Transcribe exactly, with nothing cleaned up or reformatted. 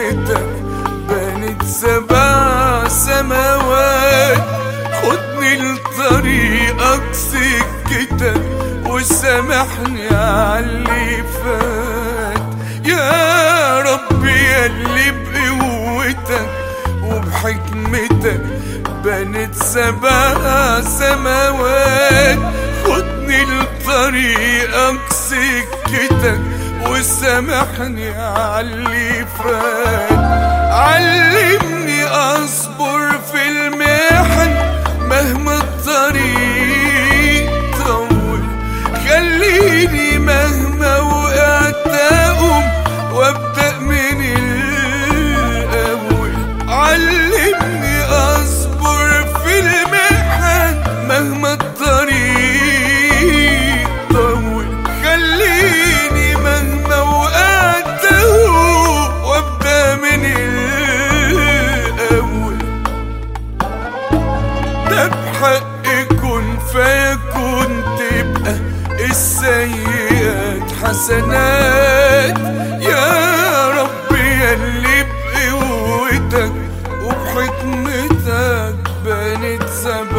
وبحكمتك بنت سبع سماوات. خدني لطريقك سكتك وسامحني عاللي فات يا رب، ياللي بقوتك وبحكمتك بنت سبع سماوات. خدني لطريقك سكتك وسامحني عاللي فات. علمني اصبر في المحن مهما الطريق طول. خليني مهما وقعت اقوم وابدأ من الاول. علمني اصبر في المحن مهما الطريق طول. خليني مهما وقعت اقوم وابدأ من الاول. ده بحق كن فيكون تبقى السيئات حسنات يا رب، ياللي بقوتك وبحكمتك بنت سبع